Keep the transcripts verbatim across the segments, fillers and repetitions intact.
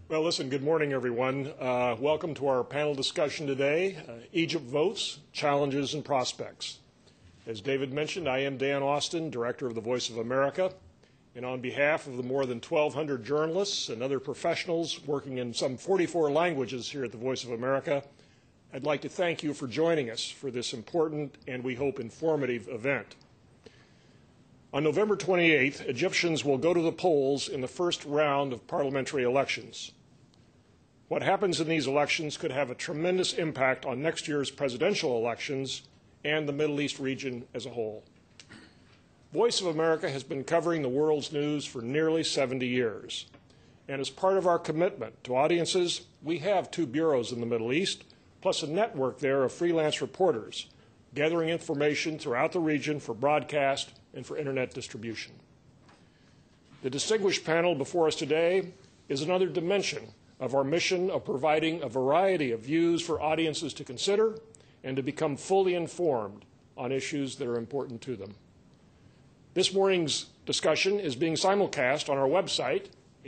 Well, listen, good morning, everyone. Uh, welcome to our panel discussion today, uh, Egypt Votes, Challenges and Prospects. As David mentioned, I am Dan Austin, Director of the Voice of America, and on behalf of the more than twelve hundred journalists and other professionals working in some forty-four languages here at the Voice of America, I'd like to thank you for joining us for this important and, we hope, informative event. On November twenty-eighth, Egyptians will go to the polls in the first round of parliamentary elections. What happens in these elections could have a tremendous impact on next year's presidential elections and the Middle East region as a whole. Voice of America has been covering the world's news for nearly seventy years. And as part of our commitment to audiences, we have two bureaus in the Middle East, plus a network there of freelance reporters, gathering information throughout the region for broadcast and for internet distribution. The distinguished panel before us today is another dimension of our mission of providing a variety of views for audiences to consider and to become fully informed on issues that are important to them. This morning's discussion is being simulcast on our website,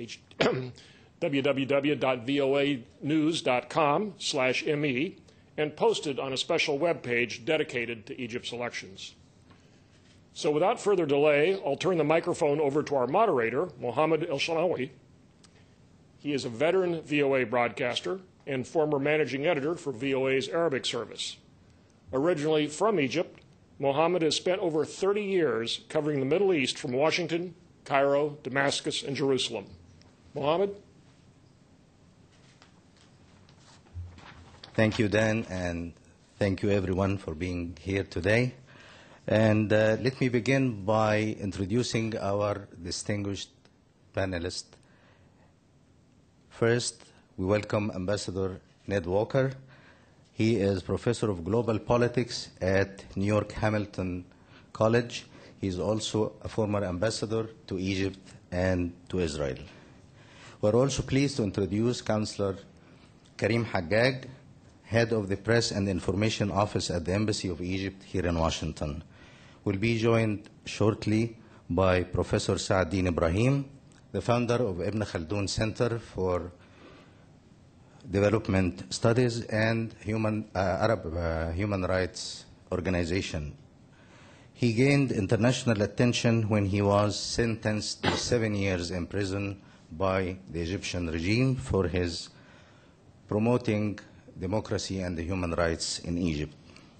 w w w dot v o a news dot com slash m e, and posted on a special web page dedicated to Egypt's elections. So without further delay, I'll turn the microphone over to our moderator, Mohammed El-Shanawi. He is a veteran V O A broadcaster and former managing editor for V O A's Arabic service. Originally from Egypt, Mohammed has spent over thirty years covering the Middle East from Washington, Cairo, Damascus, and Jerusalem. Mohammed? Thank you, Dan, and thank you, everyone, for being here today. And uh, let me begin by introducing our distinguished panelists. First, we welcome Ambassador Ned Walker. He is Professor of Global Politics at New York Hamilton College. He is also a former ambassador to Egypt and to Israel. We're also pleased to introduce Councillor Karim Haggag, Head of the Press and Information Office at the Embassy of Egypt here in Washington. We'll be joined shortly by Professor Sa'adin Ibrahim, the founder of Ibn Khaldun Center for Development Studies and Human, uh, Arab uh, Human Rights Organization. He gained international attention when he was sentenced to seven years in prison by the Egyptian regime for his promoting democracy and the human rights in Egypt.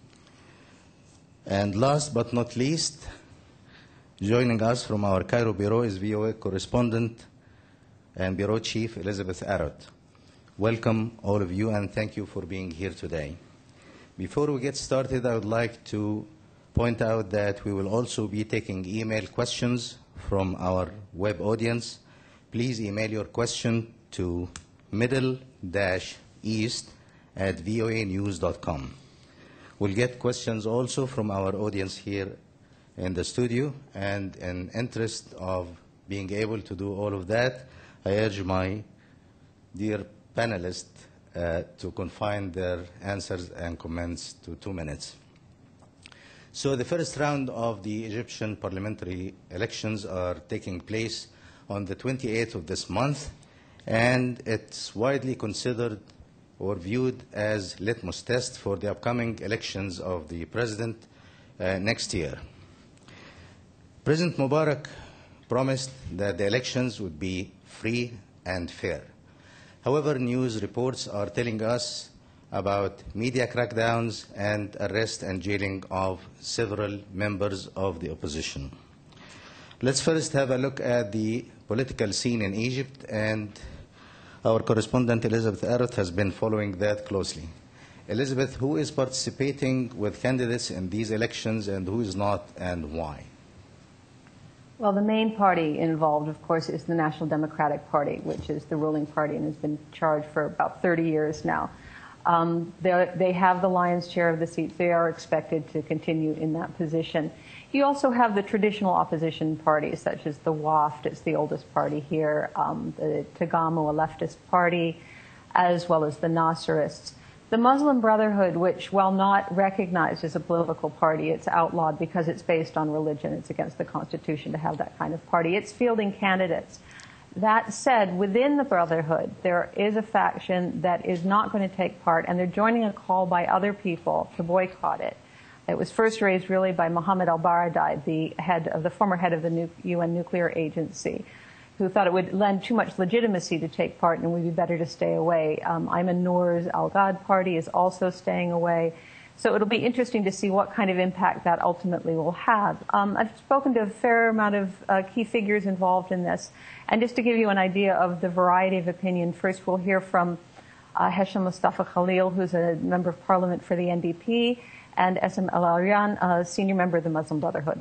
And last but not least, joining us from our Cairo bureau is V O A correspondent and bureau chief Elizabeth Arrott. Welcome, all of you, and thank you for being here today. Before we get started, I would like to point out that we will also be taking email questions from our web audience. Please email your question to middle east at v o a news dot com. We'll get questions also from our audience here in the studio, and in interest of being able to do all of that, I urge my dear panelists uh, to confine their answers and comments to two minutes. So the first round of the Egyptian parliamentary elections are taking place on the twenty-eighth of this month, and it's widely considered or viewed as litmus test for the upcoming elections of the president uh, next year. President Mubarak promised that the elections would be free and fair. However, news reports are telling us about media crackdowns and arrest and jailing of several members of the opposition. Let's first have a look at the political scene in Egypt, and our correspondent Elizabeth Arrott has been following that closely. Elizabeth, who is participating with candidates in these elections and who is not, and why? Well, the main party involved, of course, is the National Democratic Party, which is the ruling party and has been in charge for about thirty years now. Um, they have the lion's share of the seats. They are expected to continue in that position. You also have the traditional opposition parties, such as the WAFD, it's the oldest party here, um, the Tagamu, a leftist party, as well as the Nasrists. The Muslim Brotherhood, which, while not recognized as a political party, it's outlawed because it's based on religion. It's against the Constitution to have that kind of party. It's fielding candidates. That said, within the Brotherhood, there is a faction that is not going to take part, and they're joining a call by other people to boycott it. It was first raised really by Mohammed al-Baradei, the head of the former head of the U N nuclear agency, who thought it would lend too much legitimacy to take part and it would be better to stay away. Um, Ayman Noor's Al-Ghad party is also staying away. So it'll be interesting to see what kind of impact that ultimately will have. Um, I've spoken to a fair amount of uh, key figures involved in this. And just to give you an idea of the variety of opinion, first we'll hear from uh, Hesham Mustafa Khalil, who's a member of parliament for the N D P, and Essam El Arian, a senior member of the Muslim Brotherhood.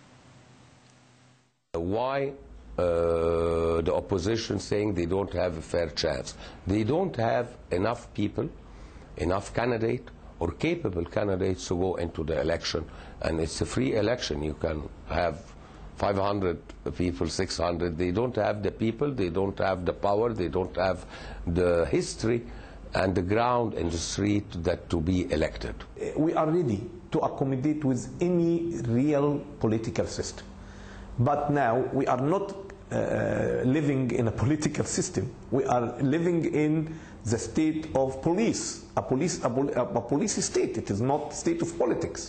Why uh, the opposition saying they don't have a fair chance? They don't have enough people, enough candidates, or capable candidates to go into the election. And it's a free election. You can have five hundred people, six hundred. They don't have the people, they don't have the power, they don't have the history and the ground in the street that to be elected. We are ready to accommodate with any real political system. But now we are not uh, living in a political system. We are living in the state of police, a police, a, pol a police state. It is not a state of politics.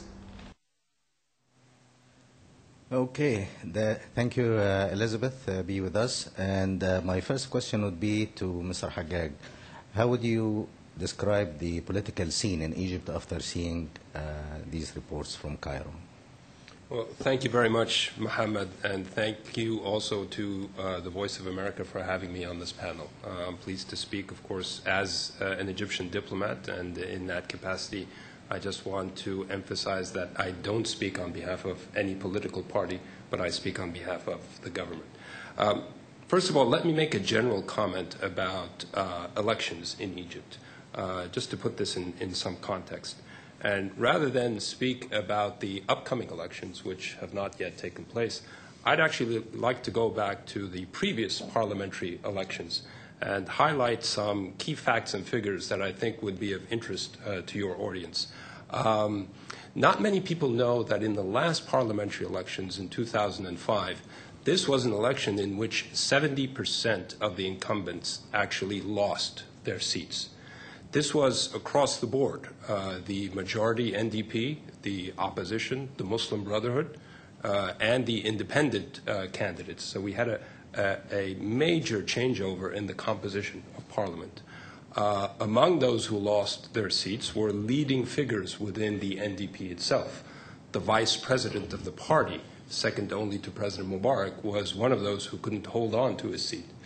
Okay, the, thank you, uh, Elizabeth, uh, be with us. And uh, my first question would be to Mister Haggag. How would you describe the political scene in Egypt after seeing uh, these reports from Cairo? Well, thank you very much, Mohammed, and thank you also to uh, the Voice of America for having me on this panel. Uh, I'm pleased to speak, of course, as uh, an Egyptian diplomat, and in that capacity, I just want to emphasize that I don't speak on behalf of any political party, but I speak on behalf of the government. Um, first of all, let me make a general comment about uh, elections in Egypt, uh, just to put this in, in some context. And rather than speak about the upcoming elections, which have not yet taken place, I'd actually like to go back to the previous parliamentary elections and highlight some key facts and figures that I think would be of interest uh, to your audience. Um, not many people know that in the last parliamentary elections in two thousand five, this was an election in which seventy percent of the incumbents actually lost their seats. This was across the board, uh, the majority N D P, the opposition, the Muslim Brotherhood, uh, and the independent uh, candidates. So we had a, a, a major changeover in the composition of parliament. Uh, among those who lost their seats were leading figures within the N D P itself. The vice president of the party, second only to President Mubarak, was one of those who couldn't hold on to his seat.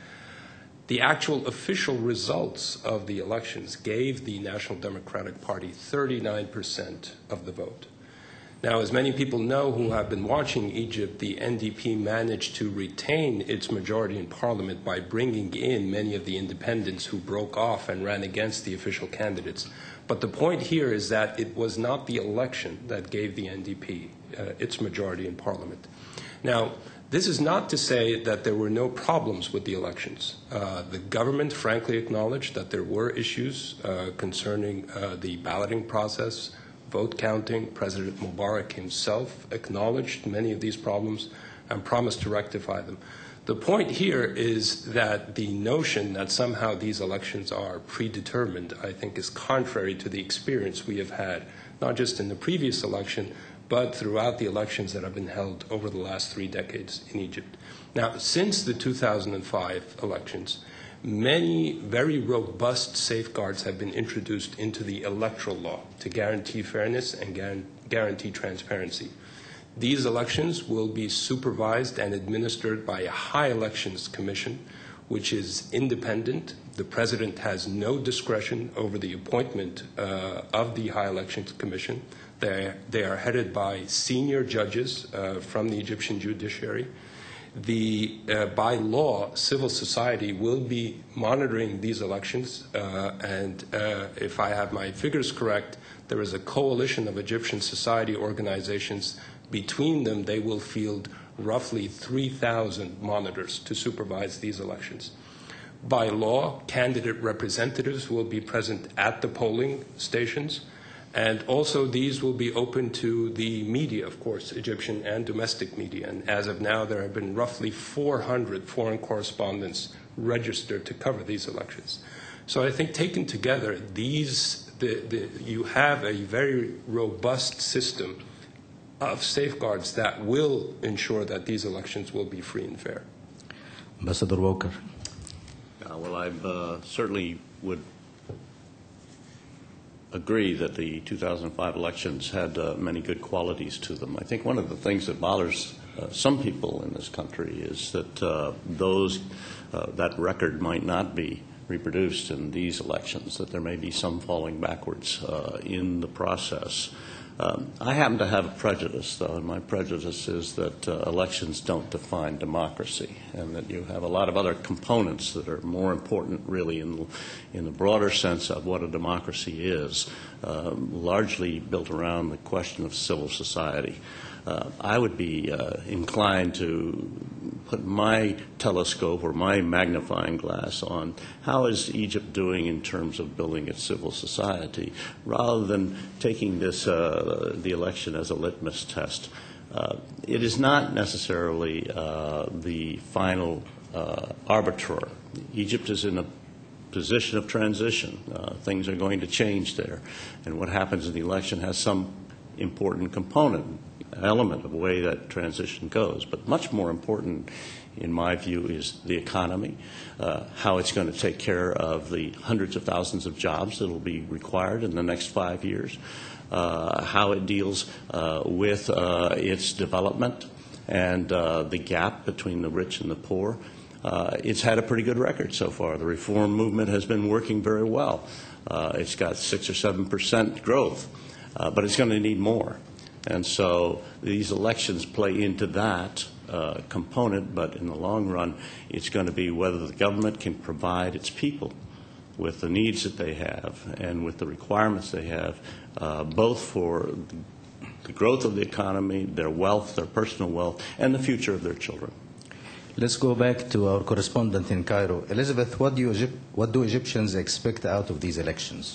The actual official results of the elections gave the National Democratic Party thirty-nine percent of the vote. Now, as many people know who have been watching Egypt, the N D P managed to retain its majority in parliament by bringing in many of the independents who broke off and ran against the official candidates. But the point here is that it was not the election that gave the N D P uh, its majority in parliament. Now, this is not to say that there were no problems with the elections. Uh, the government frankly acknowledged that there were issues uh, concerning uh, the balloting process, vote counting. President Mubarak himself acknowledged many of these problems and promised to rectify them. The point here is that the notion that somehow these elections are predetermined, I think, is contrary to the experience we have had, not just in the previous election, but throughout the elections that have been held over the last three decades in Egypt. Now, since the two thousand five elections, many very robust safeguards have been introduced into the electoral law to guarantee fairness and guarantee transparency. These elections will be supervised and administered by a high elections commission, which is independent. The president has no discretion over the appointment uh, of the high elections commission. They, they are headed by senior judges uh, from the Egyptian judiciary. The, uh, by law, civil society will be monitoring these elections, uh, and uh, if I have my figures correct, there is a coalition of Egyptian society organizations. Between them, they will field roughly three thousand monitors to supervise these elections. By law, candidate representatives will be present at the polling stations, And also, these will be open to the media, of course, Egyptian and domestic media. And as of now, there have been roughly four hundred foreign correspondents registered to cover these elections. So I think taken together, these, the, the, you have a very robust system of safeguards that will ensure that these elections will be free and fair. Ambassador Walker. Uh, well, I uh, certainly would agree that the two thousand five elections had uh, many good qualities to them. I think one of the things that bothers uh, some people in this country is that uh, those uh, that record might not be reproduced in these elections, that there may be some falling backwards uh, in the process. Um, I happen to have a prejudice, though, and my prejudice is that uh, elections don't define democracy, and that you have a lot of other components that are more important, really, in, in the broader sense of what a democracy is, um, largely built around the question of civil society. Uh, I would be uh, inclined to put my telescope or my magnifying glass on how is Egypt doing in terms of building its civil society, rather than taking this uh, the election as a litmus test. Uh, it is not necessarily uh, the final uh, arbiter. Egypt is in a position of transition. Uh, things are going to change there, and what happens in the election has some important component, element of the way that transition goes. But much more important, in my view, is the economy, uh, how it's going to take care of the hundreds of thousands of jobs that will be required in the next five years, uh, how it deals uh, with uh, its development and uh, the gap between the rich and the poor. Uh, it's had a pretty good record so far. The reform movement has been working very well. Uh, it's got six or seven percent growth, uh, but it's going to need more. And so these elections play into that uh, component, but in the long run, it's going to be whether the government can provide its people with the needs that they have and with the requirements they have, uh, both for the growth of the economy, their wealth, their personal wealth, and the future of their children. Let's go back to our correspondent in Cairo. Elizabeth, what do, you, Egypt, what do Egyptians expect out of these elections?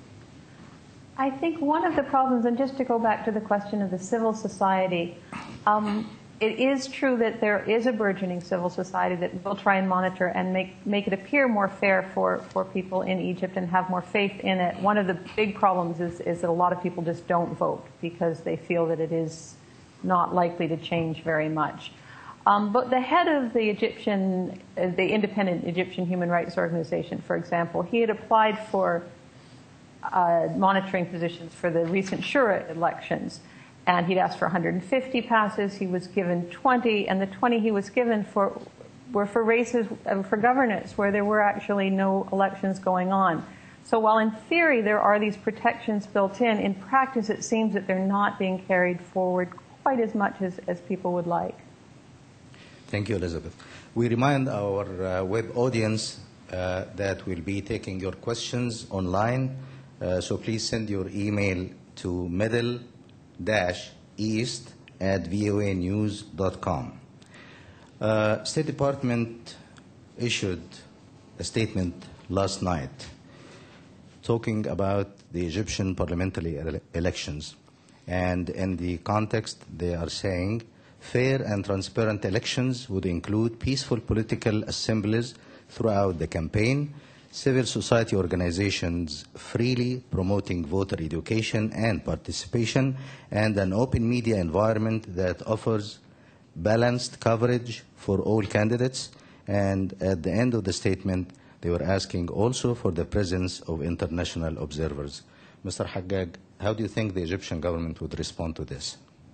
I think one of the problems, and just to go back to the question of the civil society, um, it is true that there is a burgeoning civil society that will try and monitor and make, make it appear more fair for, for people in Egypt and have more faith in it. One of the big problems is, is that a lot of people just don't vote because they feel that it is not likely to change very much. Um, but the head of the Egyptian, uh, the independent Egyptian Human Rights Organization, for example, he had applied for Uh, monitoring positions for the recent Shura elections. And he'd asked for one hundred fifty passes. He was given twenty, and the twenty he was given for were for races, uh, for governance, where there were actually no elections going on. So while in theory there are these protections built in, in practice it seems that they're not being carried forward quite as much as, as people would like. Thank you, Elizabeth. We remind our uh, web audience uh, that we'll be taking your questions online. Uh, so please send your email to middle dash east at voa news dot com. Uh, State Department issued a statement last night talking about the Egyptian parliamentary ele elections. And in the context, they are saying fair and transparent elections would include peaceful political assemblies throughout the campaign, civil society organizations freely promoting voter education and participation, and an open media environment that offers balanced coverage for all candidates. And at the end of the statement, they were asking also for the presence of international observers. Mister Haggag, how do you think the Egyptian government would respond to this?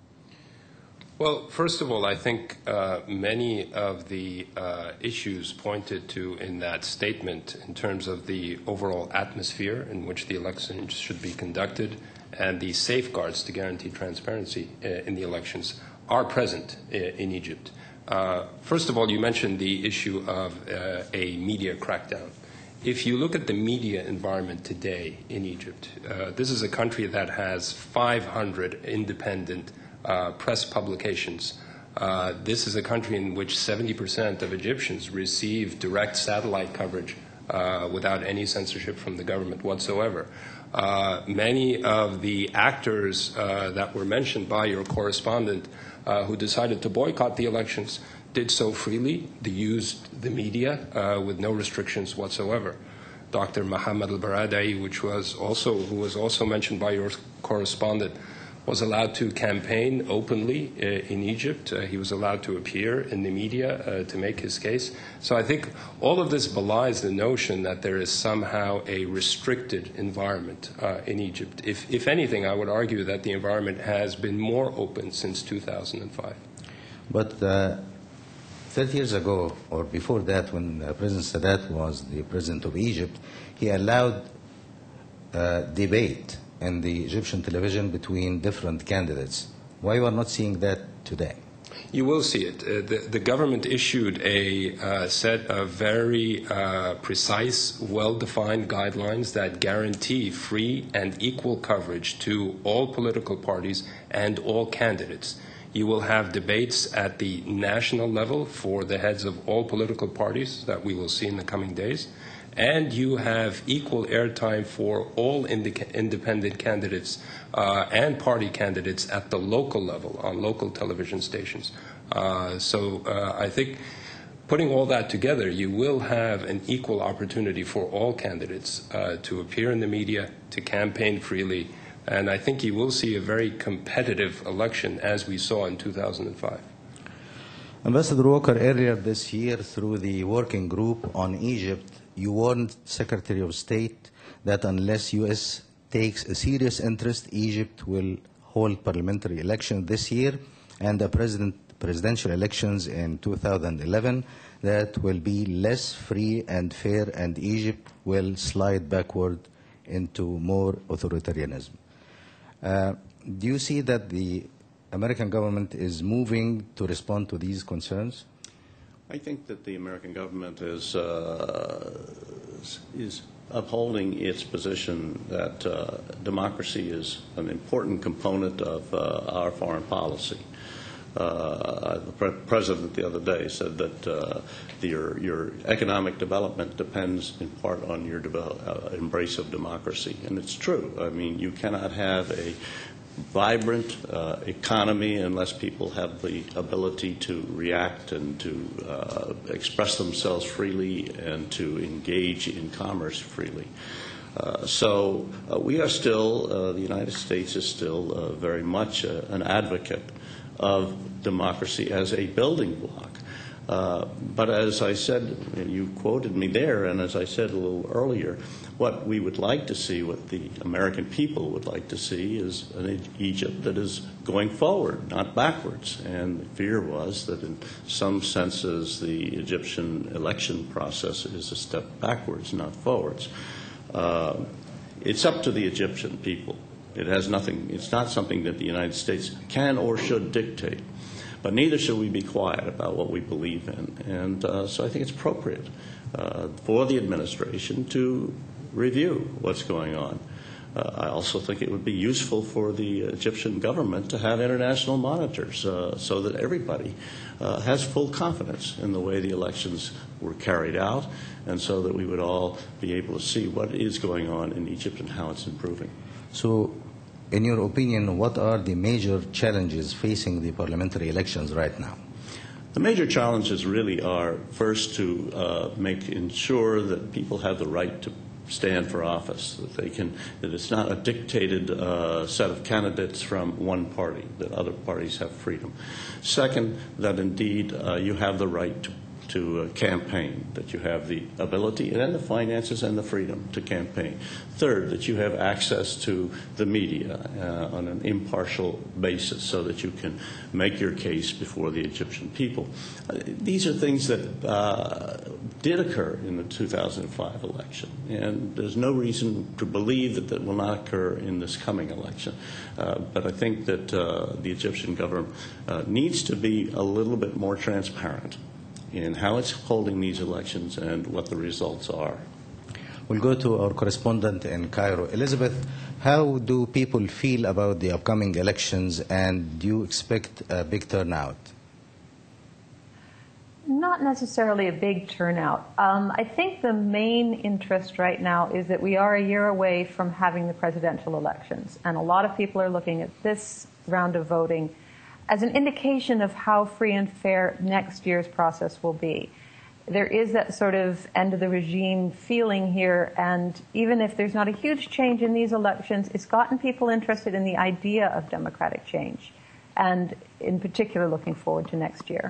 Well, first of all, I think uh, many of the uh, issues pointed to in that statement in terms of the overall atmosphere in which the elections should be conducted and the safeguards to guarantee transparency uh, in the elections are present uh, in Egypt. Uh, first of all, you mentioned the issue of uh, a media crackdown. If you look at the media environment today in Egypt, uh, this is a country that has five hundred independent Uh, press publications. Uh, this is a country in which seventy percent of Egyptians receive direct satellite coverage uh, without any censorship from the government whatsoever. Uh, many of the actors uh, that were mentioned by your correspondent uh, who decided to boycott the elections did so freely. They used the media uh, with no restrictions whatsoever. Doctor Mohammed al-Baradei, which was also, who was also mentioned by your correspondent, was allowed to campaign openly uh, in Egypt. Uh, he was allowed to appear in the media uh, to make his case. So I think all of this belies the notion that there is somehow a restricted environment uh, in Egypt. If, if anything, I would argue that the environment has been more open since two thousand five. But uh, thirty years ago, or before that, when uh, President Sadat was the president of Egypt, he allowed uh, debate in the Egyptian television between different candidates. Why we are not seeing that today? You will see it. Uh, the, the government issued a uh, set of very uh, precise, well-defined guidelines that guarantee free and equal coverage to all political parties and all candidates. You will have debates at the national level for the heads of all political parties that we will see in the coming days. And you have equal airtime for all indi- independent candidates uh, and party candidates at the local level on local television stations. Uh, so uh, I think putting all that together, you will have an equal opportunity for all candidates uh, to appear in the media, to campaign freely, and I think you will see a very competitive election as we saw in two thousand five. Ambassador Walker, earlier this year, through the working group on Egypt, you warned Secretary of State that unless U S takes a serious interest, Egypt will hold parliamentary elections this year and the president, presidential elections in two thousand eleven that will be less free and fair, and Egypt will slide backward into more authoritarianism. Uh, do you see that the American government is moving to respond to these concerns? I think that the American government is, uh, is upholding its position that uh, democracy is an important component of uh, our foreign policy. Uh, the pre president the other day said that uh, the, your, your economic development depends in part on your develop, uh, embrace of democracy. And it's true. I mean, you cannot have a vibrant uh, economy unless people have the ability to react and to uh, express themselves freely and to engage in commerce freely. Uh, so uh, we are still, uh, the United States is still uh, very much uh, an advocate of democracy as a building block. Uh, but as I said, and you quoted me there, and as I said a little earlier, what we would like to see, what the American people would like to see, is an Egypt that is going forward, not backwards. And the fear was that in some senses the Egyptian election process is a step backwards, not forwards. Uh, it's up to the Egyptian people. It has nothing, it's not something that the United States can or should dictate. But neither should we be quiet about what we believe in. And uh, so I think it's appropriate uh, for the administration to review what's going on. Uh, I also think it would be useful for the Egyptian government to have international monitors uh, so that everybody uh, has full confidence in the way the elections were carried out, and so that we would all be able to see what is going on in Egypt and how it's improving. So, in your opinion, what are the major challenges facing the parliamentary elections right now? The major challenges really are, first, to uh, make ensure that people have the right to stand for office, that they can, that it's not a dictated uh, set of candidates from one party, that other parties have freedom. Second, that indeed uh, you have the right to to uh, campaign, that you have the ability and the finances and the freedom to campaign. Third, that you have access to the media uh, on an impartial basis so that you can make your case before the Egyptian people. Uh, these are things that uh, did occur in the two thousand five election, and there's no reason to believe that that will not occur in this coming election. Uh, but I think that uh, the Egyptian government uh, needs to be a little bit more transparent in how it's holding these elections and what the results are. We'll go to our correspondent in Cairo. Elizabeth, how do people feel about the upcoming elections, and do you expect a big turnout? Not not necessarily a big turnout. Um, I think the main interest right now is that we are a year away from having the presidential elections. And a lot of people are looking at this round of voting as an indication of how free and fair next year's process will be. There is that sort of end of the regime feeling here, and even if there's not a huge change in these elections, it's gotten people interested in the idea of democratic change, and in particular looking forward to next year.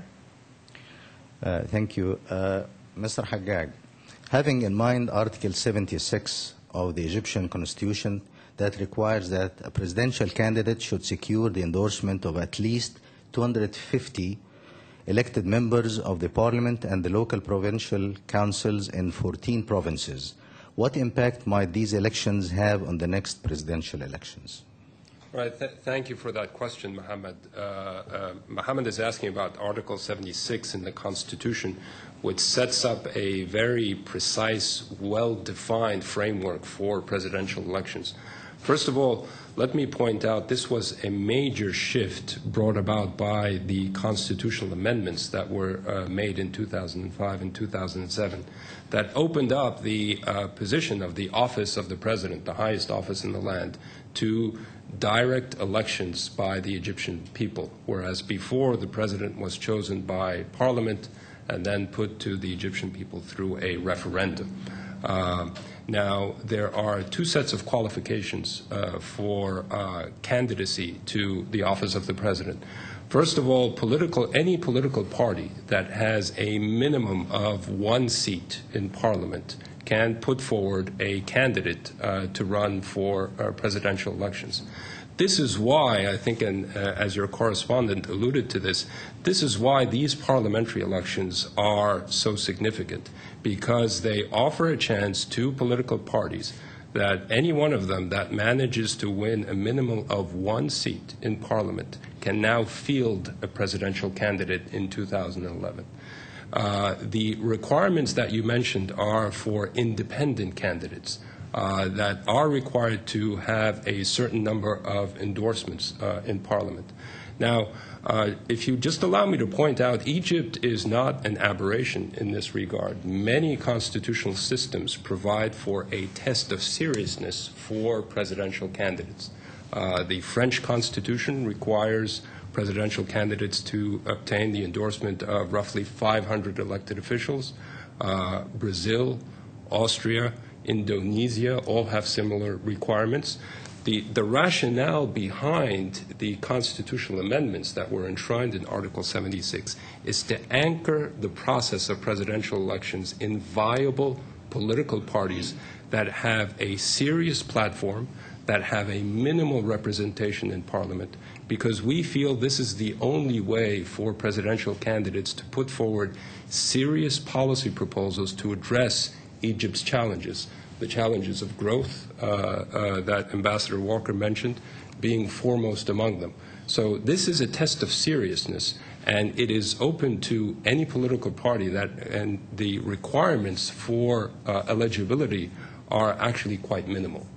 Uh, thank you. Uh, Mister Haggag, having in mind Article seventy-six of the Egyptian Constitution that requires that a presidential candidate should secure the endorsement of at least two hundred fifty elected members of the parliament and the local provincial councils in fourteen provinces, what impact might these elections have on the next presidential elections? Right. Th thank you for that question, Mohammed. Uh, uh, Mohammed is asking about Article seventy-six in the Constitution, which sets up a very precise, well-defined framework for presidential elections. First of all, let me point out this was a major shift brought about by the constitutional amendments that were uh, made in two thousand five and two thousand seven that opened up the uh, position of the office of the president, the highest office in the land, to direct elections by the Egyptian people, whereas before the president was chosen by parliament and then put to the Egyptian people through a referendum. Uh, now, there are two sets of qualifications uh, for uh, candidacy to the office of the president. First of all, political, any political party that has a minimum of one seat in parliament can put forward a candidate uh, to run for uh, presidential elections. This is why, I think, and uh, as your correspondent alluded to this, this is why these parliamentary elections are so significant, because they offer a chance to political parties that any one of them that manages to win a minimum of one seat in parliament can now field a presidential candidate in two thousand eleven. Uh, the requirements that you mentioned are for independent candidates uh, that are required to have a certain number of endorsements uh, in Parliament. Now, uh, if you just allow me to point out, Egypt is not an aberration in this regard. Many constitutional systems provide for a test of seriousness for presidential candidates. Uh, the French Constitution requires presidential candidates to obtain the endorsement of roughly five hundred elected officials. Uh, Brazil, Austria, Indonesia all have similar requirements. The, the rationale behind the constitutional amendments that were enshrined in Article seventy-six is to anchor the process of presidential elections in viable political parties that have a serious platform, that have a minimal representation in Parliament, because we feel this is the only way for presidential candidates to put forward serious policy proposals to address Egypt's challenges, the challenges of growth uh, uh, that Ambassador Walker mentioned being foremost among them. So this is a test of seriousness, and it is open to any political party that, and the requirements for uh, eligibility are actually quite minimal.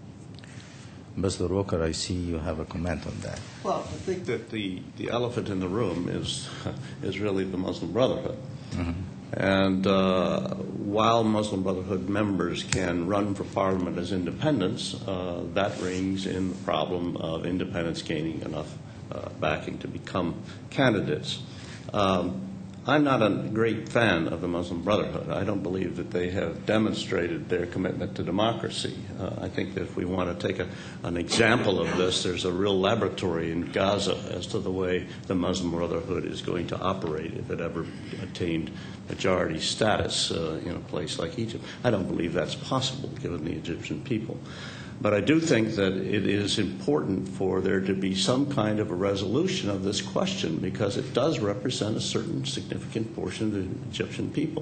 Mister Walker, I see you have a comment on that. Well, I think that the, the elephant in the room is, is really the Muslim Brotherhood. Mm-hmm. And uh, while Muslim Brotherhood members can run for parliament as independents, uh, that rings in the problem of independents gaining enough uh, backing to become candidates. Um, I'm not a great fan of the Muslim Brotherhood. I don't believe that they have demonstrated their commitment to democracy. Uh, I think that if we want to take a, an example of this, there's a real laboratory in Gaza as to the way the Muslim Brotherhood is going to operate if it ever attained majority status uh, in a place like Egypt. I don't believe that's possible given the Egyptian people. But I do think that it is important for there to be some kind of a resolution of this question, because it does represent a certain significant portion of the Egyptian people.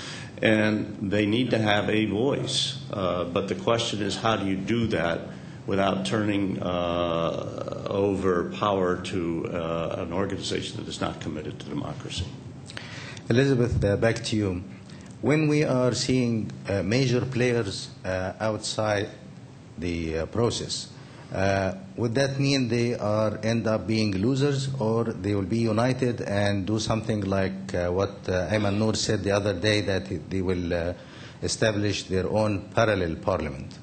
And they need to have a voice. Uh, but the question is, how do you do that without turning uh, over power to uh, an organization that is not committed to democracy? Elizabeth, uh, back to you. When we are seeing uh, major players uh, outside the uh, process, Uh, would that mean they are end up being losers, or they will be united and do something like uh, what uh, Ayman Noor said the other day, that they will uh, establish their own parallel parliament?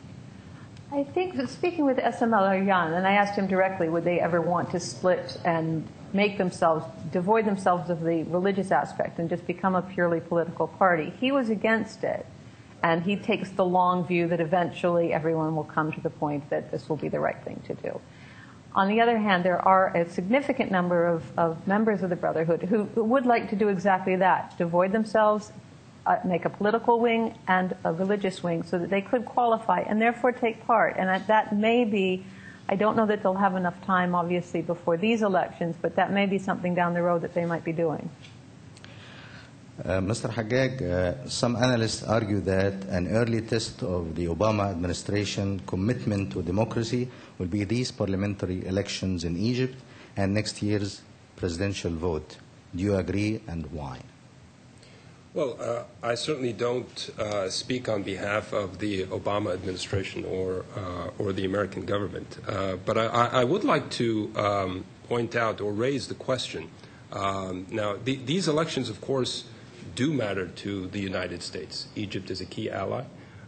I think that speaking with S M L Aryan, and I asked him directly, would they ever want to split and make themselves, devoid themselves of the religious aspect and just become a purely political party? He was against it. And he takes the long view that eventually everyone will come to the point that this will be the right thing to do. On the other hand, there are a significant number of, of members of the Brotherhood who, who would like to do exactly that, devoid themselves, uh, make a political wing and a religious wing so that they could qualify and therefore take part. And that may be, I don't know that they'll have enough time, obviously, before these elections, but that may be something down the road that they might be doing. Uh, Mister Haggag, uh, some analysts argue that an early test of the Obama administration commitment to democracy will be these parliamentary elections in Egypt and next year's presidential vote. Do you agree, and why? Well, uh, I certainly don't uh, speak on behalf of the Obama administration or, uh, or the American government, uh, but I, I would like to um, point out or raise the question. Um, now, the, these elections, of course, do matter to the United States. Egypt is a key ally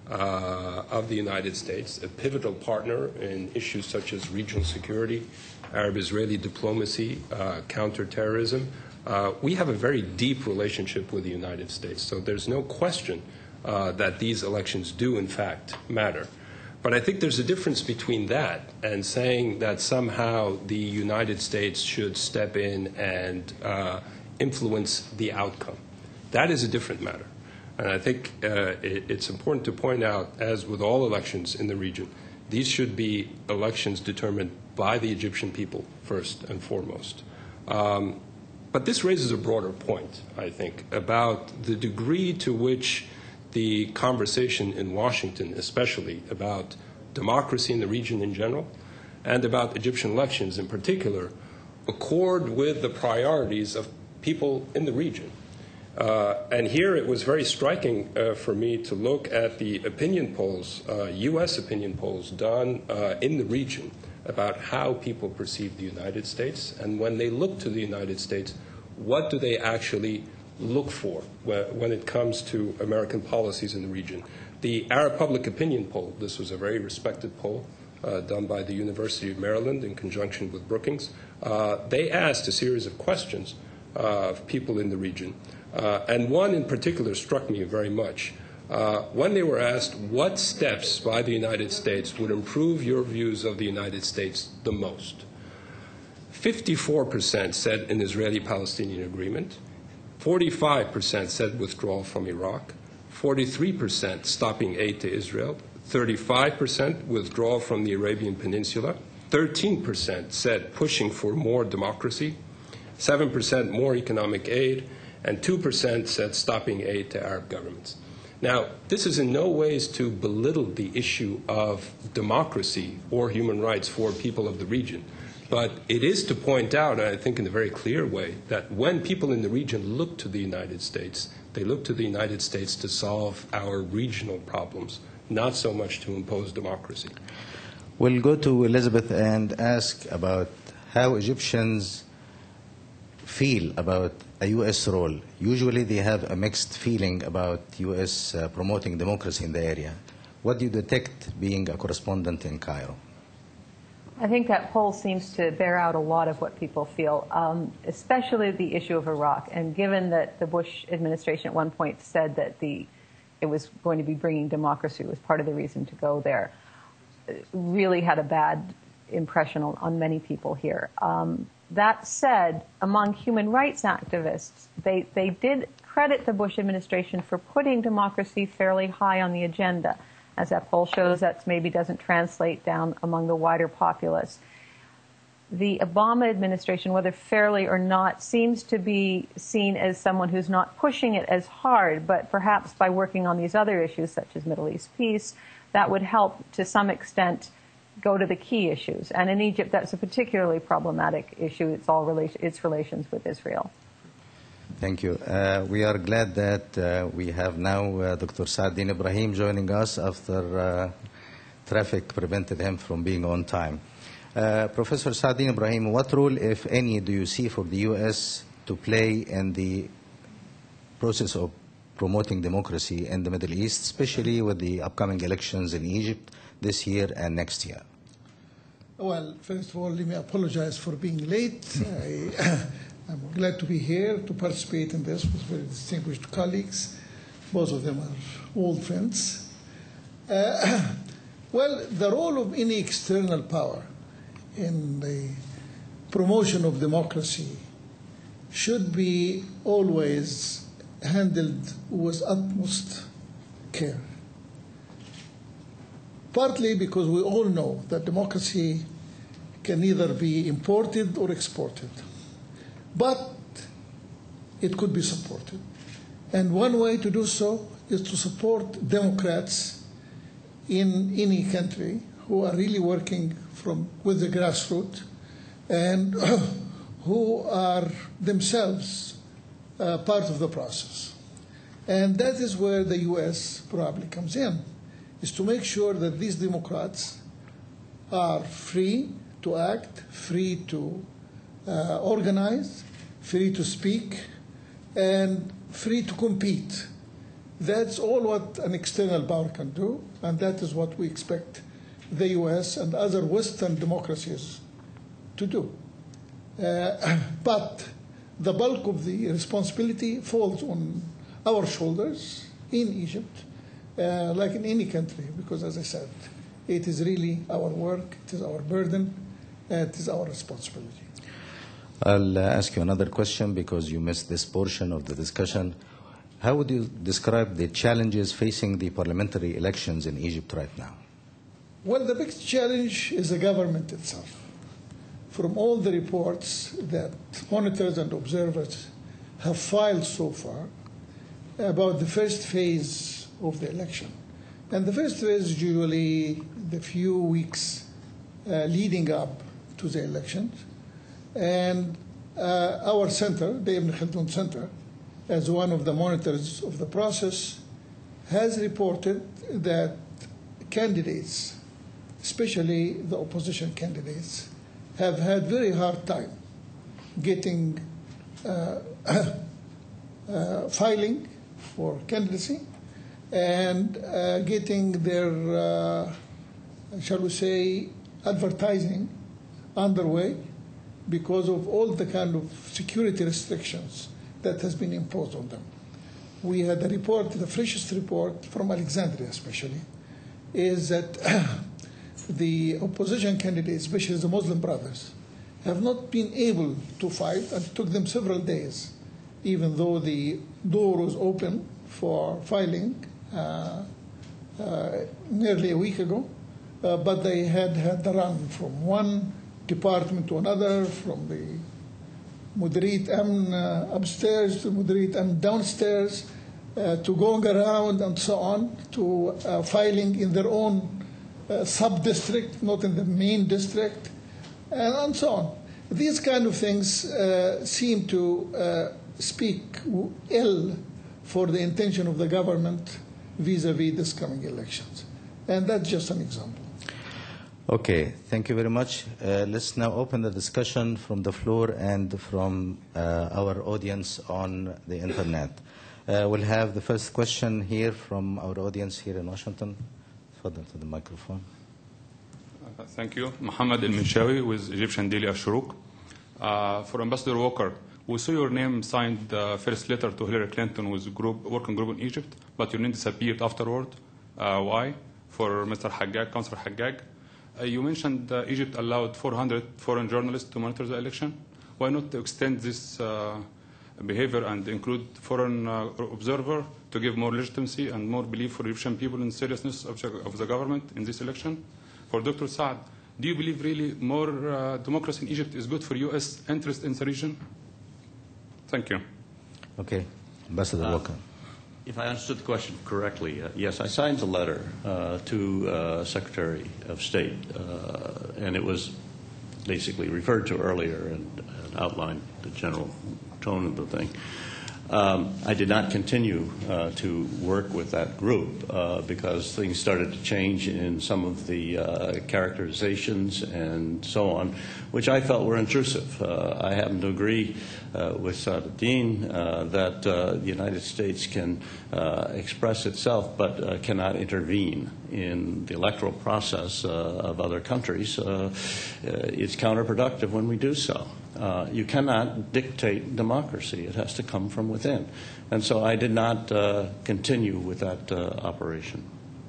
uh, of the United States, a pivotal partner in issues such as regional security, Arab-Israeli diplomacy, uh, counterterrorism. Uh, we have a very deep relationship with the United States, so there's no question uh, that these elections do, in fact, matter. But I think there's a difference between that and saying that somehow the United States should step in and uh, influence the outcome. That is a different matter. And I think uh, it, it's important to point out, as with all elections in the region, these should be elections determined by the Egyptian people first and foremost. Um, but this raises a broader point, I think, about the degree to which the conversation in Washington, especially about democracy in the region in general, and about Egyptian elections in particular, accord with the priorities of people in the region. Uh, and here it was very striking uh, for me to look at the opinion polls, uh, U S opinion polls done uh, in the region about how people perceive the United States. And when they look to the United States, what do they actually look for when it comes to American policies in the region? The Arab Public Opinion Poll, this was a very respected poll uh, done by the University of Maryland in conjunction with Brookings. Uh, they asked a series of questions uh, of people in the region. Uh, and one in particular struck me very much. Uh, when they were asked what steps by the United States would improve your views of the United States the most, fifty-four percent said an Israeli-Palestinian agreement, forty-five percent said withdrawal from Iraq, forty-three percent stopping aid to Israel, thirty-five percent withdrawal from the Arabian Peninsula, thirteen percent said pushing for more democracy, seven percent more economic aid, and two percent said stopping aid to Arab governments. Now, this is in no ways to belittle the issue of democracy or human rights for people of the region, but it is to point out, I think in a very clear way, that when people in the region look to the United States, they look to the United States to solve our regional problems, not so much to impose democracy. We'll go to Elizabeth and ask about how Egyptians feel about a U S role. Usually they have a mixed feeling about U S uh, promoting democracy in the area. What do you detect being a correspondent in Cairo? I think that poll seems to bear out a lot of what people feel, um, especially the issue of Iraq. And given that the Bush administration at one point said that the, it was going to be bringing democracy was part of the reason to go there, it really had a bad impression on, on many people here. Um, That said, among human rights activists, they, they did credit the Bush administration for putting democracy fairly high on the agenda. As that poll shows, that maybe doesn't translate down among the wider populace. The Obama administration, whether fairly or not, seems to be seen as someone who's not pushing it as hard, but perhaps by working on these other issues, such as Middle East peace, that would help to some extent go to the key issues. And in Egypt, that's a particularly problematic issue. It's all relation, its relations with Israel. Thank you. Uh, we are glad that uh, we have now uh, Doctor Saadin Ibrahim joining us after uh, traffic prevented him from being on time. Uh, Professor Saadin Ibrahim, what role, if any, do you see for the U S to play in the process of promoting democracy in the Middle East, especially with the upcoming elections in Egypt this year and next year? Well, first of all, let me apologize for being late. I, I'm glad to be here to participate in this with very distinguished colleagues. Both of them are old friends. Uh, well, the role of any external power in the promotion of democracy should be always handled with utmost care. Partly because we all know that democracy can neither be imported or exported, but it could be supported. And one way to do so is to support Democrats in any country who are really working from with the grassroots and who are themselves uh, part of the process. And that is where the U S probably comes in, is to make sure that these Democrats are free to act, free to uh, organize, free to speak, and free to compete. That's all what an external power can do, and that is what we expect the U S and other Western democracies to do. Uh, but the bulk of the responsibility falls on our shoulders in Egypt, uh, like in any country, because as I said, it is really our work, it is our burden, and it is our responsibility. I'll uh, ask you another question because you missed this portion of the discussion. How would you describe the challenges facing the parliamentary elections in Egypt right now? Well, the biggest challenge is the government itself. From all the reports that monitors and observers have filed so far about the first phase of the election. And the first phase is usually the few weeks uh, leading up to the elections. And uh, our center, the Ibn Khaldun Center, as one of the monitors of the process, has reported that candidates, especially the opposition candidates, have had very hard time getting uh, uh, filing for candidacy and uh, getting their, uh, shall we say, advertising underway because of all the kind of security restrictions that has been imposed on them. We had a report, the freshest report from Alexandria especially, is that the opposition candidates, especially the Muslim brothers, have not been able to fight, and it took them several days, even though the door was open for filing uh, uh, nearly a week ago, uh, but they had had the run from one department to another, from the Mudirit Amn uh, upstairs to Mudirit Amn downstairs, uh, to going around and so on, to uh, filing in their own uh, sub-district, not in the main district, and, and so on. These kind of things uh, seem to uh, speak ill for the intention of the government vis-a-vis this coming elections. And that's just an example. Okay, thank you very much. Uh, let's now open the discussion from the floor and from uh, our audience on the internet. Uh, we'll have the first question here from our audience here in Washington. Fadal to the microphone. Uh, thank you. Mohammed El-Minshawi with Egyptian Daily Al-Shuruq. Uh, for Ambassador Walker, we saw your name signed the first letter to Hillary Clinton with group, working group in Egypt, but your name disappeared afterward. Uh, why? For Mister Haggag, Councillor Haggag. Uh, you mentioned uh, Egypt allowed four hundred foreign journalists to monitor the election. Why not extend this uh, behavior and include foreign uh, observer to give more legitimacy and more belief for Egyptian people in the seriousness of, of the government in this election? For Doctor Saad, do you believe really more uh, democracy in Egypt is good for U S interest in the region? Thank you. Okay, Ambassador Uh, Walker. If I understood the question correctly, uh, yes, I signed a letter uh, to uh, Secretary of State, uh, and it was basically referred to earlier and, and outlined the general tone of the thing. Um, I did not continue uh, to work with that group uh, because things started to change in some of the uh, characterizations and so on, which I felt were intrusive. Uh, I happen to agree uh, with Saadettin uh, that uh, the United States can uh, express itself but uh, cannot intervene in the electoral process uh, of other countries. Uh, it's counterproductive when we do so. Uh, you cannot dictate democracy. It has to come from within. And so I did not uh, continue with that uh, operation.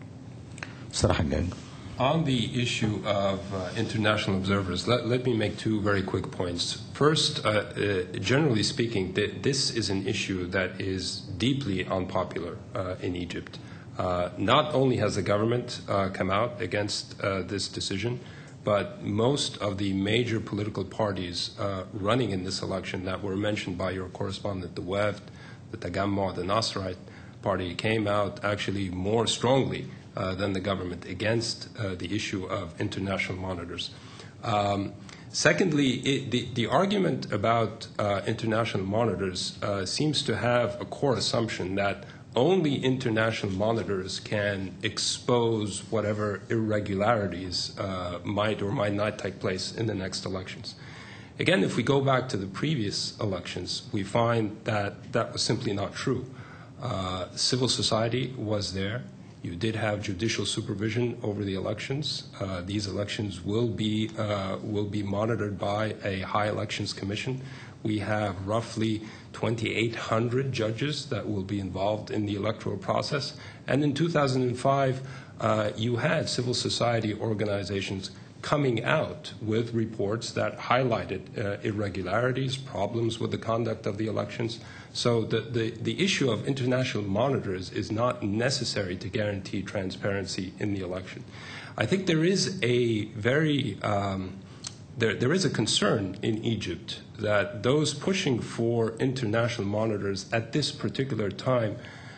On the issue of uh, international observers, let, let me make two very quick points. First, uh, uh, generally speaking, th this is an issue that is deeply unpopular uh, in Egypt. Uh, not only has the government uh, come out against uh, this decision, but most of the major political parties uh, running in this election that were mentioned by your correspondent, the Wefd, the Tagamma, the Nasrite party, came out actually more strongly uh, than the government against uh, the issue of international monitors. Um, secondly, it, the, the argument about uh, international monitors uh, seems to have a core assumption that only international monitors can expose whatever irregularities uh, might or might not take place in the next elections. Again, if we go back to the previous elections, we find that that was simply not true. Uh, civil society was there. You did have judicial supervision over the elections. Uh, these elections will be, uh, will be monitored by a high elections commission. We have roughly twenty-eight hundred judges that will be involved in the electoral process. And in two thousand five, uh, you had civil society organizations coming out with reports that highlighted uh, irregularities, problems with the conduct of the elections. So the, the, the issue of international monitors is not necessary to guarantee transparency in the election. I think there is a very um, There, there is a concern in Egypt that those pushing for international monitors at this particular time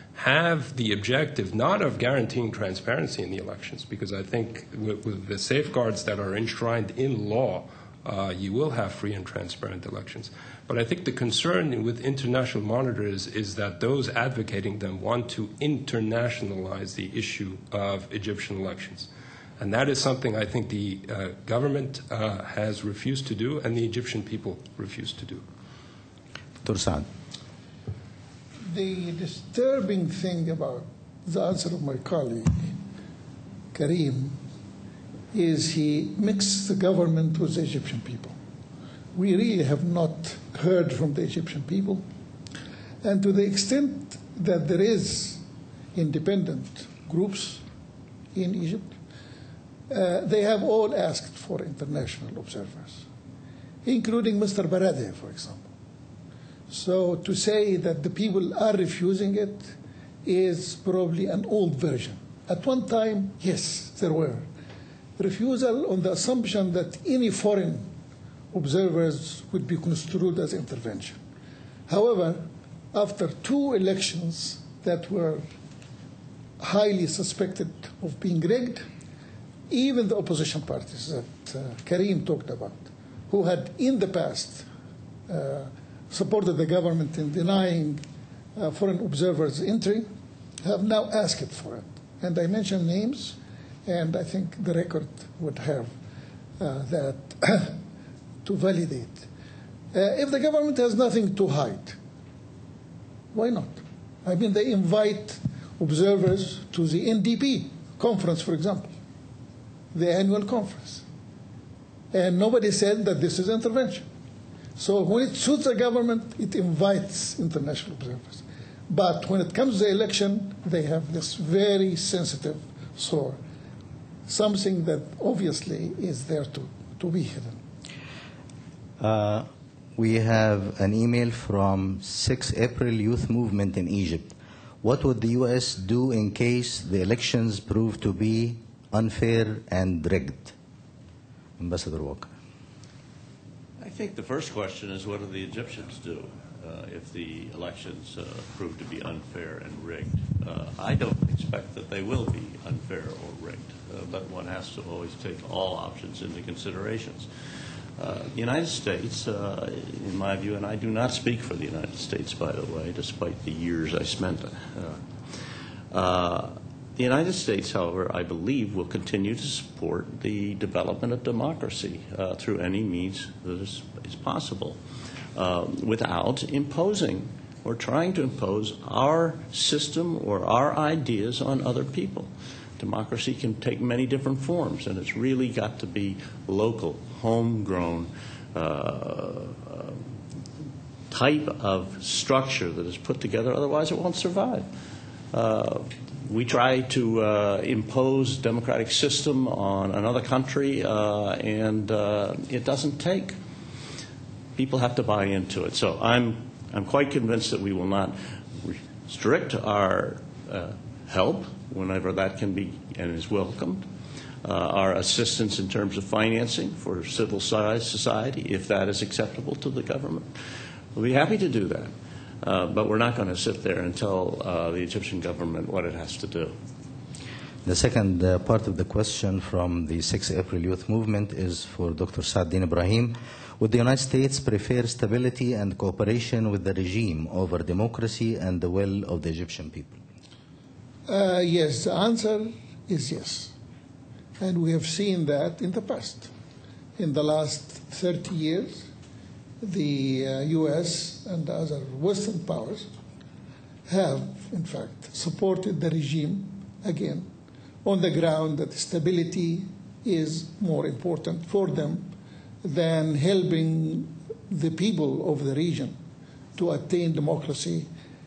have the objective not of guaranteeing transparency in the elections, because I think with, with the safeguards that are enshrined in law, uh, you will have free and transparent elections. But I think the concern with international monitors is that those advocating them want to internationalize the issue of Egyptian elections. And that is something I think the uh, government uh, has refused to do and the Egyptian people refuse to do. Doctor Saad. The disturbing thing about the answer of my colleague, Karim, is he mixed the government with the Egyptian people. We really have not heard from the Egyptian people. And to the extent that there is independent groups in Egypt, Uh, they have all asked for international observers, including Mister Baradei, for example. So to say that the people are refusing it is probably an old version. At one time, yes, there were. Refusal on the assumption that any foreign observers would be construed as intervention. However, after two elections that were highly suspected of being rigged, even the opposition parties that uh, Karim talked about, who had in the past uh, supported the government in denying uh, foreign observers entry, have now asked for it. And I mentioned names, and I think the record would have uh, that to validate. Uh, if the government has nothing to hide, why not? I mean, they invite observers to the N D P conference, for example, the annual conference. And nobody said that this is intervention. So when it suits the government, it invites international observers. But when it comes to the election, they have this very sensitive sore, something that obviously is there to, to be hidden. Uh, we have an email from sixth April Youth Movement in Egypt. What would the U S do in case the elections prove to be unfair and rigged? Ambassador Walker. I think the first question is, what do the Egyptians do uh, if the elections uh, prove to be unfair and rigged? Uh, I don't expect that they will be unfair or rigged, uh, but one has to always take all options into considerations. Uh, the United States, uh, in my view, and I do not speak for the United States, by the way, despite the years I spent. Uh, uh, the United States, however, I believe will continue to support the development of democracy uh, through any means that is, is possible, uh, without imposing or trying to impose our system or our ideas on other people. Democracy can take many different forms, and it's really got to be local, homegrown uh, uh, type of structure that is put together. Otherwise, it won't survive. Uh, we try to uh, impose democratic system on another country, uh, and uh, it doesn't take. People have to buy into it. So I'm I'm quite convinced that we will not restrict our uh, help whenever that can be and is welcomed, uh, our assistance in terms of financing for civil society, if that is acceptable to the government. We'll be happy to do that, uh, but we're not going to sit there and tell uh, the Egyptian government what it has to do. The second uh, part of the question from the sixth of April Youth Movement is for Doctor Saadeddine Ibrahim. Would the United States prefer stability and cooperation with the regime over democracy and the will of the Egyptian people? Uh, yes, the answer is yes. And we have seen that in the past. In the last thirty years, the uh, U S and the other Western powers have, in fact, supported the regime, again, on the ground that stability is more important for them than helping the people of the region to attain democracy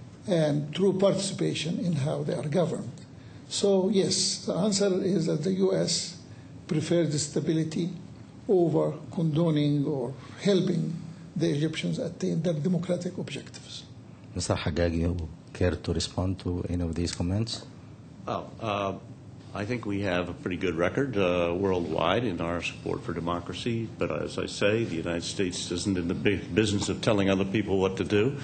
and true participation in how they are governed. So yes, the answer is that the U S prefers stability over condoning or helping the Egyptians attain their democratic objectives. Mister Haggag, you care to respond to any of these comments? Oh, uh, I think we have a pretty good record uh, worldwide in our support for democracy. But as I say, the United States isn't in the big business of telling other people what to do.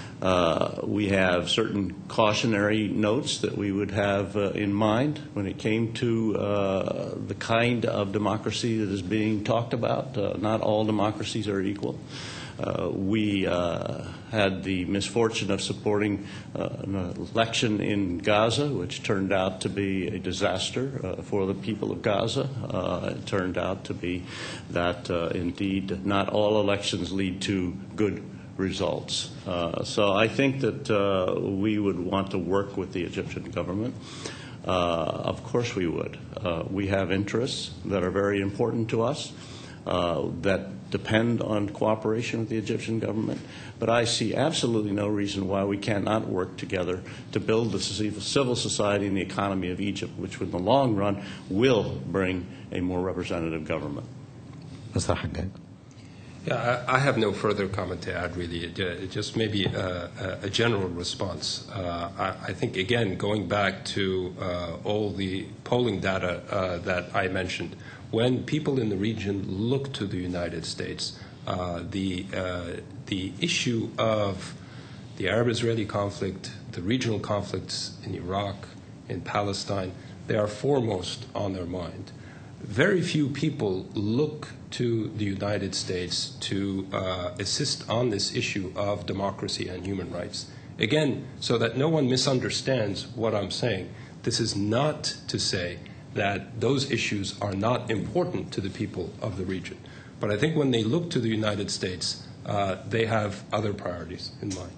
Uh, we have certain cautionary notes that we would have uh, in mind when it came to uh, the kind of democracy that is being talked about. Uh, not all democracies are equal. Uh, we uh, had the misfortune of supporting uh, an election in Gaza, which turned out to be a disaster uh, for the people of Gaza. Uh, it turned out to be that, uh, indeed, not all elections lead to good results. Uh, so I think that uh, we would want to work with the Egyptian government. Uh, of course we would. Uh, we have interests that are very important to us uh, that depend on cooperation with the Egyptian government. But I see absolutely no reason why we cannot work together to build the civil society and the economy of Egypt, which in the long run will bring a more representative government. Mister Haggag. Yeah, I, I have no further comment to add, really. It, it just maybe a, a, a general response. Uh, I, I think, again, going back to uh, all the polling data uh, that I mentioned, when people in the region look to the United States, uh, the, uh, the issue of the Arab-Israeli conflict, the regional conflicts in Iraq, in Palestine, they are foremost on their mind. Very few people look to the United States to uh, assist on this issue of democracy and human rights. Again, so that no one misunderstands what I'm saying, this is not to say that those issues are not important to the people of the region. But I think when they look to the United States, uh, they have other priorities in mind.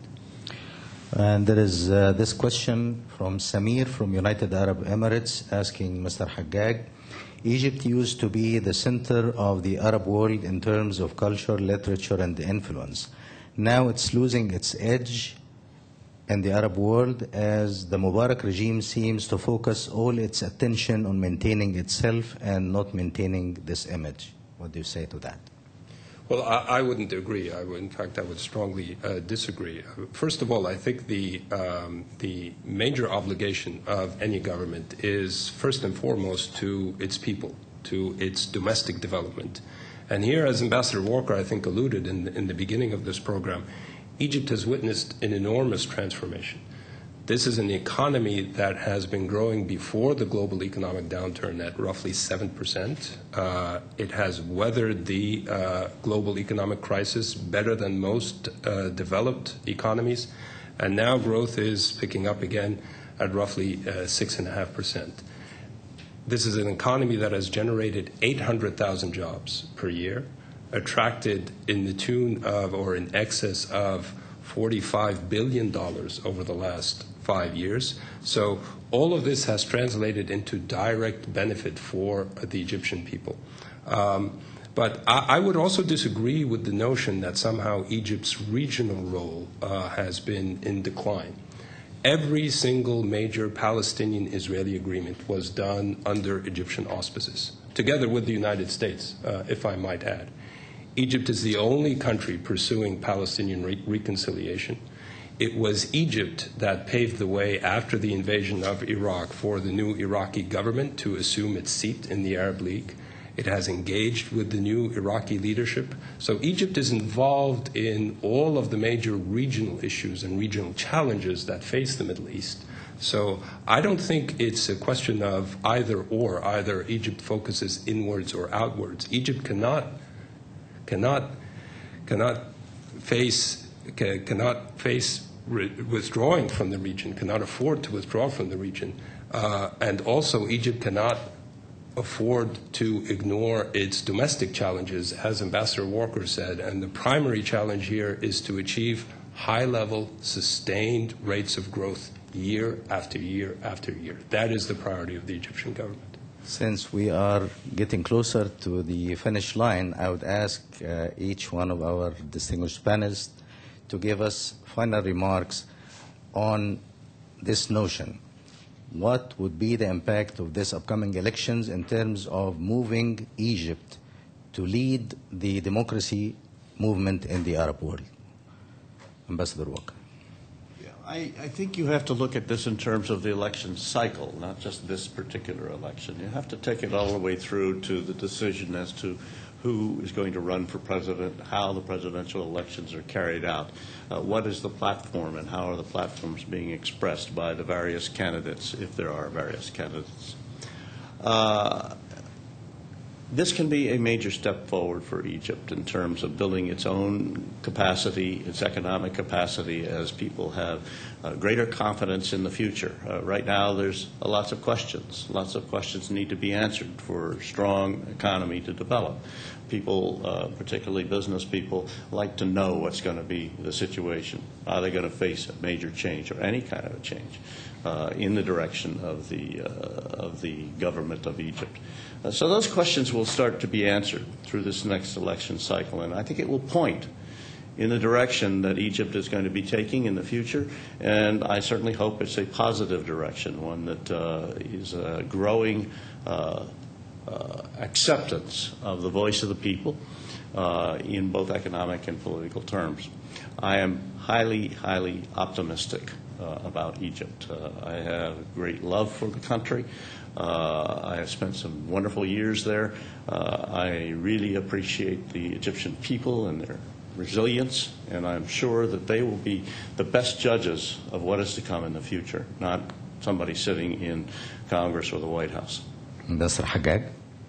And there is uh, this question from Samir from United Arab Emirates asking Mister Haggag, Egypt used to be the center of the Arab world in terms of culture, literature, and influence. Now it's losing its edge in the Arab world as the Mubarak regime seems to focus all its attention on maintaining itself and not maintaining this image. What do you say to that? Well, I, I wouldn't agree. I would, in fact, I would strongly uh, disagree. First of all, I think the, um, the major obligation of any government is, first and foremost, to its people, to its domestic development. And here, as Ambassador Walker, I think, alluded in, in the beginning of this program, Egypt has witnessed an enormous transformation. This is an economy that has been growing before the global economic downturn at roughly seven percent. Uh, it has weathered the uh, global economic crisis better than most uh, developed economies, and now growth is picking up again at roughly uh, six point five percent. This is an economy that has generated eight hundred thousand jobs per year, attracted in the tune of or in excess of forty-five billion dollars over the last five years. So all of this has translated into direct benefit for the Egyptian people. Um, but I, I would also disagree with the notion that somehow Egypt's regional role uh, has been in decline. Every single major Palestinian-Israeli agreement was done under Egyptian auspices, together with the United States, uh, if I might add. Egypt is the only country pursuing Palestinian re- reconciliation. It was Egypt that paved the way after the invasion of Iraq for the new Iraqi government to assume its seat in the Arab League. It has engaged with the new Iraqi leadership. So Egypt is involved in all of the major regional issues and regional challenges that face the Middle East. So I don't think it's a question of either or, either Egypt focuses inwards or outwards. Egypt cannot cannot cannot face cannot face withdrawing from the region, cannot afford to withdraw from the region, uh, and also Egypt cannot afford to ignore its domestic challenges, as Ambassador Walker said, and the primary challenge here is to achieve high-level, sustained rates of growth year after year after year. That is the priority of the Egyptian government. Since we are getting closer to the finish line, I would ask uh, each one of our distinguished panelists to give us final remarks on this notion. What would be the impact of this upcoming elections in terms of moving Egypt to lead the democracy movement in the Arab world? Ambassador Walker. Yeah, I, I think you have to look at this in terms of the election cycle, not just this particular election. You have to take it all the way through to the decision as to who is going to run for president, how the presidential elections are carried out, uh, what is the platform, and how are the platforms being expressed by the various candidates, if there are various candidates. Uh, this can be a major step forward for Egypt in terms of building its own capacity, its economic capacity, as people have uh, greater confidence in the future. Uh, right now, there's uh, lots of questions. Lots of questions need to be answered for a strong economy to develop. People, uh, particularly business people, like to know what's going to be the situation. Are they going to face a major change or any kind of a change uh, in the direction of the, uh, of the government of Egypt? Uh, so those questions will start to be answered through this next election cycle, and I think it will point in the direction that Egypt is going to be taking in the future, and I certainly hope it's a positive direction, one that uh, is a growing uh, uh, acceptance of the voice of the people uh, in both economic and political terms. I am highly, highly optimistic uh, about Egypt. Uh, I have great love for the country. Uh, I have spent some wonderful years there. Uh, I really appreciate the Egyptian people and their resilience, and I'm sure that they will be the best judges of what is to come in the future, not somebody sitting in Congress or the White House. Ambassador Haggad.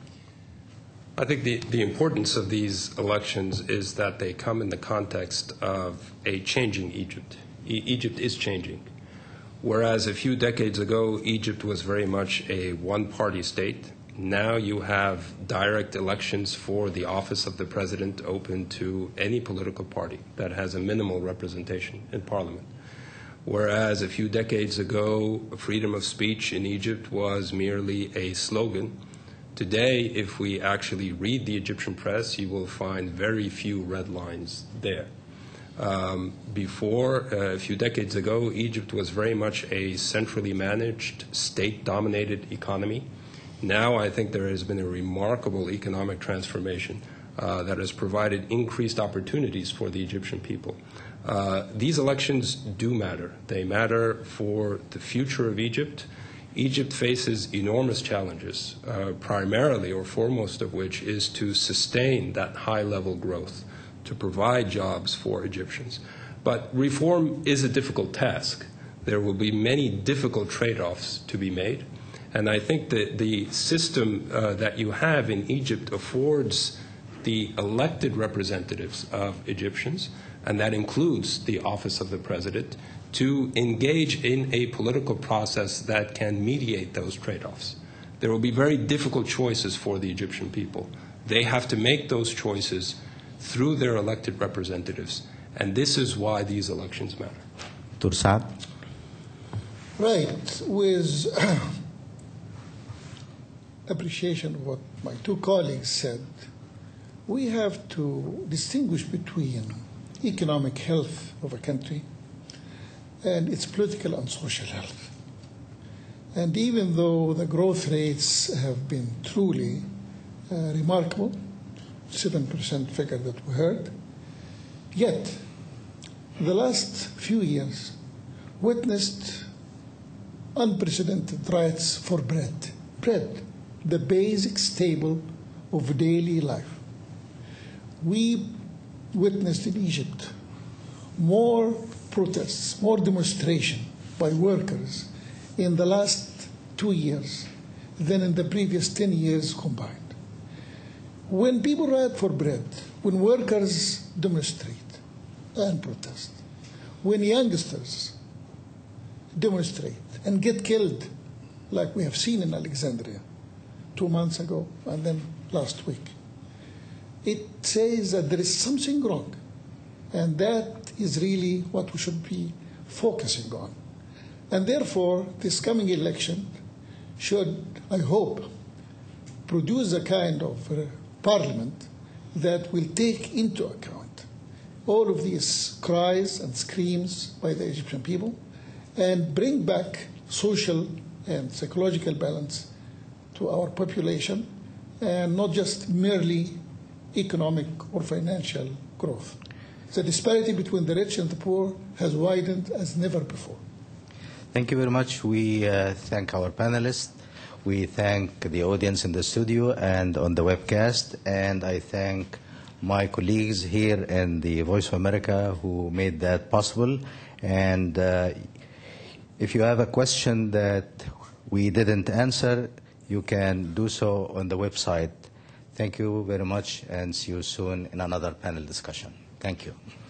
I think the, the importance of these elections is that they come in the context of a changing Egypt. E- Egypt is changing. Whereas a few decades ago, Egypt was very much a one-party state. Now you have direct elections for the office of the president open to any political party that has a minimal representation in parliament. Whereas a few decades ago, freedom of speech in Egypt was merely a slogan. Today, if we actually read the Egyptian press, you will find very few red lines there. Um, before, uh, a few decades ago, Egypt was very much a centrally managed, state-dominated economy. Now I think there has been a remarkable economic transformation uh, that has provided increased opportunities for the Egyptian people. Uh, these elections do matter. They matter for the future of Egypt. Egypt faces enormous challenges, uh, primarily or foremost of which is to sustain that high-level growth, to provide jobs for Egyptians. But reform is a difficult task. There will be many difficult trade-offs to be made. And I think that the system uh, that you have in Egypt affords the elected representatives of Egyptians, and that includes the office of the president, to engage in a political process that can mediate those trade-offs. There will be very difficult choices for the Egyptian people. They have to make those choices through their elected representatives, and this is why these elections matter. Doctor Saad? Right. With appreciation of what my two colleagues said, we have to distinguish between economic health of a country and its political and social health. And even though the growth rates have been truly uh, remarkable, seven percent figure that we heard, yet the last few years witnessed unprecedented riots for bread. Bread, the basic staple of daily life. We witnessed in Egypt more protests, more demonstration by workers in the last two years than in the previous ten years combined. When people riot for bread, when workers demonstrate and protest, when youngsters demonstrate and get killed, like we have seen in Alexandria two months ago and then last week, it says that there is something wrong. And that is really what we should be focusing on. And therefore, this coming election should, I hope, produce a kind of uh, parliament that will take into account all of these cries and screams by the Egyptian people and bring back social and psychological balance to our population, and not just merely economic or financial growth. The disparity between the rich and the poor has widened as never before. Thank you very much. We uh, thank our panelists. We thank the audience in the studio and on the webcast. And I thank my colleagues here in the Voice of America who made that possible. And uh, if you have a question that we didn't answer, you can do so on the website. Thank you very much, and see you soon in another panel discussion. Thank you.